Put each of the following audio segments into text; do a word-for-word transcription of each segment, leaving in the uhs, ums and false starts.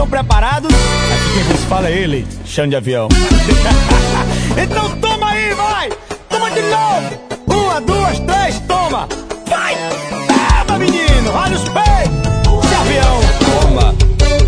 Estão preparados? Aqui quem vos fala é ele, chão de avião. Então toma aí, vai! Toma de novo! Uma, duas, três, toma! Vai! Leva, menino! Olha os peitos de avião! Toma!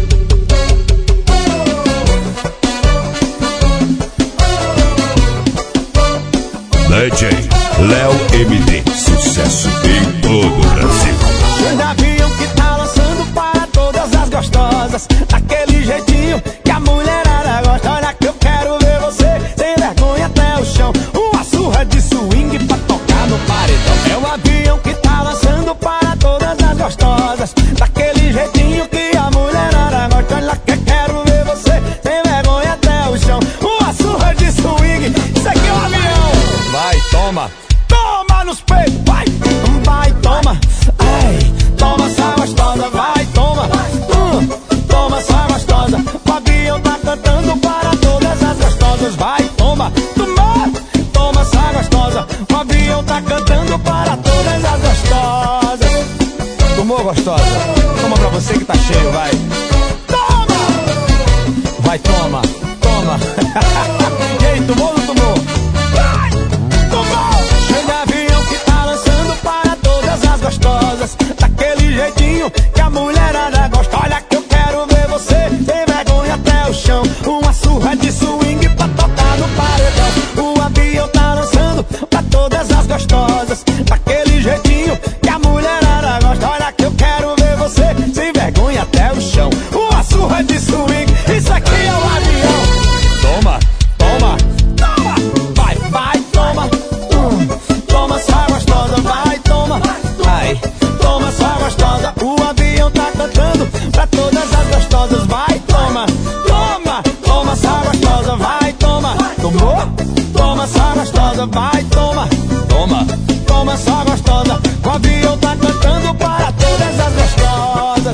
D J Léo M D, sucesso em todo o Brasil. Chão de avião que tá lançando para todas as gostosas, daquele jeitinho que a mulherada gosta. Olha que eu quero ver você sem vergonha até o chão. Uma surra de swing pra tocar no paredão. É o avião que tá lançando para todas as gostosas, daquele jeitinho que a mulherada gosta. Olha que eu quero ver você sem vergonha até o chão. Uma surra de swing, isso aqui é um avião. Vai, toma, toma nos peitos, vai, vai, toma, ai, toma essa gostosa, vai, toma, hum, toma essa gostosa. O avião tá cantando para todas as gostosas, vai, toma, toma, toma essa gostosa. O avião tá cantando para todas as gostosas. Tomou, gostosa? Toma pra você que tá cheio, vai. Toma! Vai, toma, toma. E aí, tomou ou não tomou? Vai! Tomou! Chão de avião que tá lançando para todas as gostosas, daquele jeitinho que a mulherada gosta. Olha que eu quero ver você sem vergonha até o chão. Uma surra de swing pra tocar no paredão. O avião tá lançando pra todas as gostosas, daquele jeitinho que a mulherada gosta. Olha que eu quero ver você sem vergonha até o chão. Uma surra de swing, isso aqui é o avião. Toma, toma, toma, vai, vai, toma, hum, toma essa gostosa, vai, toma, ai, toma essa gostosa. O avião tá cantando pra todas as gostosas, vai, toma, toma, toma essa gostosa, vai, toma, tomou? Toma essa gostosa, vai, toma, toma, toma essa gostosa. O avião tá cantando para todas as gostosas.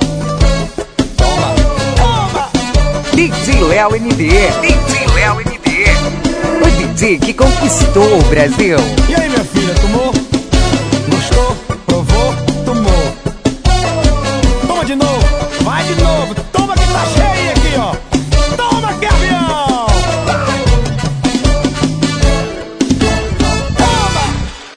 Toma, toma. D J Léo M D, D J Léo M D, o D J que conquistou o Brasil. E aí, minha filha, tomou?